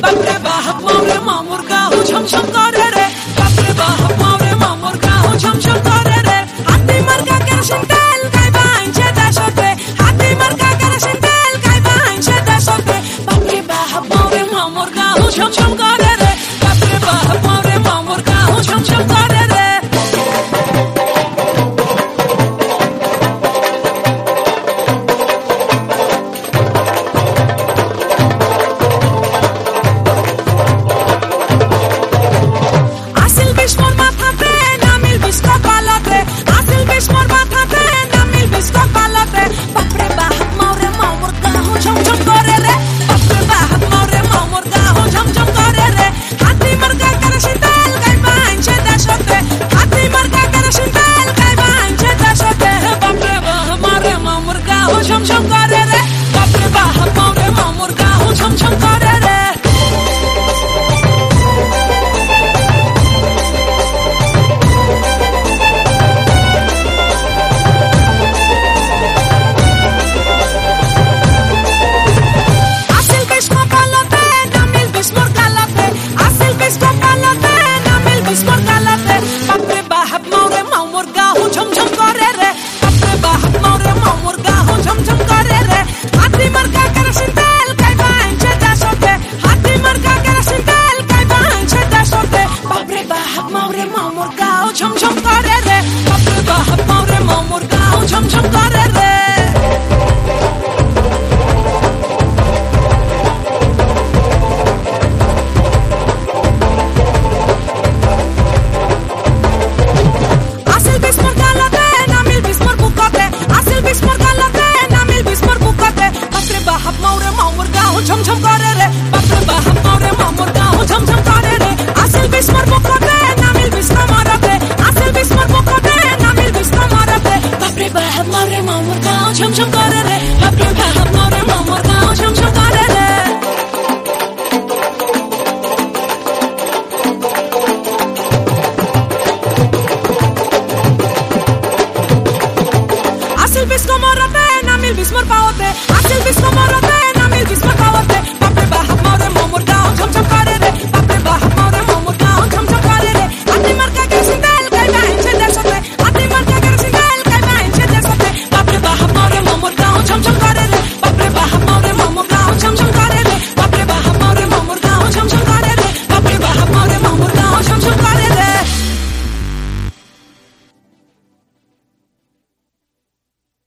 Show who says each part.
Speaker 1: बापरे बाप मावरे मामूर गाव झमझम करे रे बापरे बाप मावरे मामूर गाव झमझम करे रे हाती मार्का केरोसिन तेल काय बांचे देशते हाती मार्का केरोसिन तेल काय बांचे देशते बापरे बाप मावरे मामूर गाव झमझम करे रे बापरे बाप मावरे मामूर गाव झमझम करे रे झमझम करे रे बापरे बाप मावरे मामूर गाव झमझम करे रे Asil bismo kalate namil bismor kalate Asil bismo kalate namil bismor kalate बापरे बाप मावरे मामूर गाव झमझम करे रे बापरे बाप मावरे मामूर गाव झमझम करे रे हाती मार्का केरोसिन तेल काय बांचे देशते हाती मार्का केरोसिन तेल काय बांचे देशते बापरे बाप मावरे मामूर गाव झमझम करे रे बापरे बाप मावरे मामूर गाव झमझम करे रे झमझम करे रे बापरे बाप मावरे मामूर गाव झमझम करे रे असेल बिस्मर बुकोते नामिल बिस्मा मारते असेल बिस्मर बुकोते नामिल बिस्मा मारते बापरे बाप मावरे मामूर गाव झमझम करे रे बापरे बाप मावरे मामूर गाव झमझम करे रे असेल बिस्को मारते नामिल बिस्मर पावते असेल बिस्को मारते